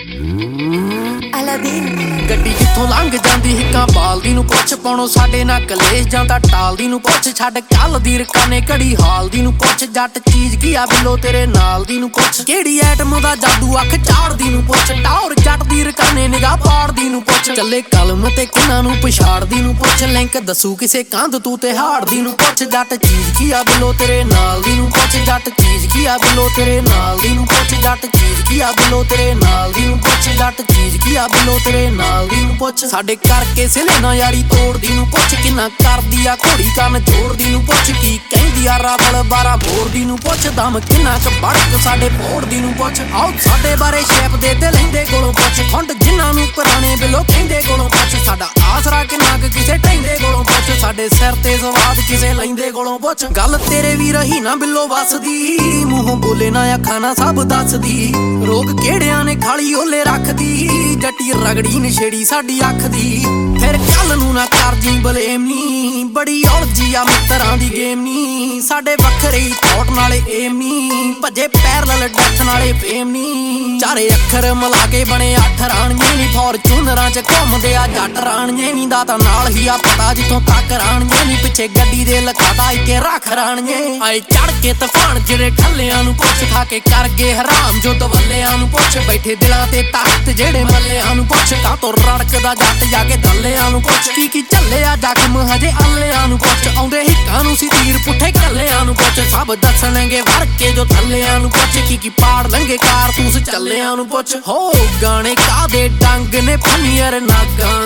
ਗੱਡੀ ਜਿੱਥੋਂ ਲੰਘ ਜਾਂਦੀ ਹਿੱਕਾਂ ਬਾਲਦੀ ਨੂੰ ਪੁੱਛ ਪਾਉਣੋਂ ਸਾਡੇ ਨਾਲ ਕਲੇਸ਼ ਜਾਂਦਾ ਟਾਲਦੀ ਨੂੰ ਪੁੱਛ ਛੱਡ ਕੱਲ ਦੀ ਰਕਾਨੇ ਘੜੀ ਹਾਲਦੀ ਨੂੰ ਪੁੱਛ ਜੱਟ ਚੀਜ਼ ਕੀ ਆ ਬਿੱਲੋ ਤੇਰੇ ਨਾਲ ਦੀ ਨੂੰ ਪੁੱਛ ਕਿਹੜੀ ਐਟਮ ਦਾ ਜਾਦੂ ਅੱਖ ਝਾੜਦੀ ਨੂੰ ਪੁੱਛ ਟੌਰ ਜੱਟ ਦੀ ਰਕਾਨੇ ਨਿਗਾਹ ਪਾੜਦੀ ਨੂੰ ਪੁੱਛ ਚੱਲੇ ਕਲਮ ਤੇ ਕਿਨਾਂ ਨੂੰ ਪਛਾੜਦੀ ਨੂੰ ਪੁੱਛ ਲਿੰਕ ਦੱਸੂ ਕਿਸੇ ਕੰਧ ਤੂੰ ਤੇ ਹਾੜਦੀ ਨੂੰ ਪੁੱਛ ਜੱਟ ਚੀਜ਼ ਕੀ ਆ ਬਿੱਲੋ ਤੇਰੇ ਨਾਲ ਦੀ ਨੂੰ ਪੁੱਛ ਜੱਟ ਚੀਜ਼ ਕੀ ਆ ਬਿੱਲੋ ਤੇਰੇ ਨਾਲ ਦੀ ਨੂੰ ਪੁੱਛ ਜੱਟ ਚੀਜ਼ ਕੀ ਆ ਬਿੱਲੋ ਤੇਰੇ ਨਾਲ ਦੀ ਨੂੰ ਪੁੱਛ ਜੱਟ ਚੀਜ਼ ਕੀ ਆ ਬਿੱਲੋ ਤੇਰੇ ਨਾਲ ਦੀ ਨੂੰ ਪੁੱਛ ਸਾਡੇ ਕਰਕੇ ਸਿਲੇ ਨਾ ਯਾਰੀ ਤੋੜਦੀ ਨੂੰ ਪੁੱਛ ਕਿੰਨਾ ਕਰਦੀ ਆ ਘੋੜੀ ਕੰਨ ਜੋੜਦੀ ਨੂੰ ਪੁੱਛ ਕੀ ਕਹਿੰਦੀ ਆ ਰਾਵਲ 12 ਬੋਰਦੀ ਨੂੰ ਪੁੱਛ ਦਮ ਕਿੰਨਾ ਕ ਬੜਕ ਸਾਡੇ ਫੋੜਦੀ ਨੂੰ ਪੁੱਛ ਆਓ ਸਾਡੇ ਬਾਰੇ ਸ਼ੈਪ ਦੇ ਤੇ ਲੈਂਦੇ ਕੋਲੋਂ ਪੁੱਛ ਖੁੰਡ ਜਿਨ੍ਹਾਂ ਨੂੰ ਪੁਰਾਣੇ ਬਿੱਲੋ ਕਹਿੰਦੇ ਕੋਲੋਂ ਪੁੱਛ ਸਾਡਾ ਆਸਰਾ ਕਿੰਨਾ ਕ ਕਿਸੇ ਟੈਂਦੇ ਕੋਲੋਂ ਪੁੱਛ ਸਾਡੇ ਸਿਰ ਤੇ ਸਵਾਦ ਕਿਸੇ ਲੈਂਦੇ ਕੋਲੋਂ ਪੁੱਛ ਗੱਲ ਤੇਰੇ ਵੀ ਰਹੀ ਨਾ ਬਿੱਲੋ ਵੱਸਦੀ ਮੂੰਹੋਂ ਬੋਲੇ ਨਾ ਅੱਖਾਂ ਨਾ ਸਭ ਦੱਸਦੀ ਰੋਗ ਕਿਹੜਿਆਂ ਨੇ ਖਾਲੀ ਓਲੇ ਰੱਖਦੀ ਜੱਟੀ ਰਗੜੀ ਨਸ਼ੇੜੀ ਸਾਡੀ ਅੱਖ ਦੀ ਫਿਰ ਕੱਲ ਨੂੰ ਨਾ ਕਰ ਜੀ ਬਲੇਮ ਨੀ ਬੜੀ ਉਲਝੀ ਆ ਮਿੱਤਰਾਂ ਦੀ ਗੇਮ ਨੀ ਸਾਡੇ ਵੱਖਰੇ ਥੌਟ ਨਾਲੇ ਏਮ ਨੀ ਭੱਜੇ ਪੈਰਲਲ ਡੈਥ ਨਾਲੇ ਫੇਮ ਨੀ ਚਾਰੇ ਅੱਖਰ ਮਿਲਾ ਕੇ ਬਣੇ 8 ਰਾਣੀਏ ਨੀ ਫੋਰਚੂਨਰਾਂ ਚ ਘੁੰਮਦੇ ਆ ਜੱਟ ਰਾਣੀਏ ਨੀ ਦਾ ਤਾਂ ਨਾਲ ਹੀ ਆ ਪਤਾ ਜਿੱਥੋਂ ਤੱਕ ਰਾਣੀਏ ਨੀ ਪਿੱਛੇ ਗੱਡੀ ਦੇ ਲਖਾਦਾ ਇੱਕੇ ਰੱਖ ਰਾਣੀਏ ਆਏ ਚੜ ਕੇ ਤੂਫਾਨ ਜਿਹੜੇ ਠੱਲਿਆਂ ਨੂੰ ਪੁੱਛ ਖਾ ਕੇ ਕਰ ਗਏ ਹਰਾਮ ਜੋ ਦਵੱਲਿਆਂ ਨੂੰ ਪੁੱਛ ਬੈਠੇ ਦਿਲਾਂ ਤੇ ਤਖਤ ਜਿਹੜੇ ਮੱਲਿਆਂ ਨੂੰ ਪੁੱਛ ਕਾ ਤੋਂ ਰੜਕਦਾ ਜੱਟ ਜਾ ਕੇ ਦੱਲਿਆਂ ਨੂੰ ਪੁੱਛ ਕੀ ਚੱਲਿਆ ਜ਼ਖਮ ਹਜੇ ਅੱਲਿਆਂ ਨੂੰ ਪੁੱਛ ਆਉਂਦੇ ਹਿੱਕਾਂ ਨੂੰ ਸੀ ਤੀਰ ਪੁੱਠੇ ਕੱਲਿਆਂ ਨੂੰ ਪੁੱਛ ਸਭ ਦੱਸਣਗੇ ਵੜ ਕੇ ਜੋ ਥੱਲਿਆਂ ਨੂੰ ਪੁੱਛ ਕੀ ਪਾੜ ਲੰਗੇ ਕਾਰਤੂਸ ਚੱਲਿਆਂ ਨੂੰ ਪੁੱਛ ਹੋ ਗਾਣੇ ਕਾਦੇ ਡੰਗ ਨੇ ਫਨੀਅਰ ਨਾਗਾਂ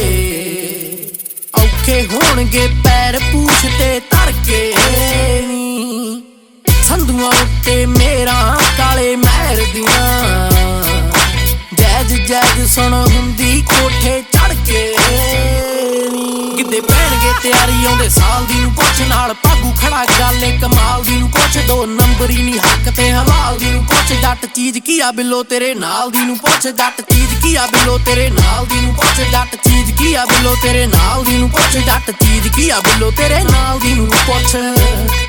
ਦੇ ਔਖੇ ਹੋਣਗੇ ਪੈਰ ਪੂਛ ਤੇ ਧਰ ਕੇ ਨੀ ਸੰਧੂਆਂ ਉੱਤੇ ਮੇਰਾ ਕਾਲੇ ਮਹਿਰ ਦੀਆਂ ਜੈਜ ਜੈਜ ਸੁਣ ਹੁੰਦੀ ਕੋਠੇ ਚੜ ਕੇ ਕਿਤੇ ਪੈਣਗੇ ਤਿਆਰੀ ਆਉਂਦੇ ਸਾਲ ਦੀ ਨੂੰ ਪੁੱਛ ਨਾਲ ਪਾਗੂ ਖੜਾ ਗੱਲ ਕਮਾਲ ਦੀ ਨੂੰ ਪੁੱਛ 2 ਨੰਬਰੀ ਨੀ ਹੱਕ ਤੇ ਹਲਾਲ ਦੀ ਨੂੰ ਪੁੱਛ ਜੱਟ ਚੀਜ਼ ਕੀ ਆ ਬਿੱਲੋ ਤੇਰੇ ਨਾਲ ਦੀ ਨੂੰ ਪੁੱਛ ਜੱਟ ਚੀਜ਼ ਕੀ ਆ ਬਿੱਲੋ ਤੇਰੇ ਨਾਲ ਦੀ ਨੂੰ ਪੁੱਛ ਜੱਟ ਚੀਜ਼ ਕੀ ਆ ਬਿੱਲੋ ਤੇਰੇ ਨਾਲ ਦੀ ਨੂੰ ਪੁੱਛ ਜੱਟ ਚੀਜ਼ ਕੀ ਆ ਬਿੱਲੋ ਤੇਰੇ ਨਾਲ ਦੀ ਨੂੰ ਪੁੱਛ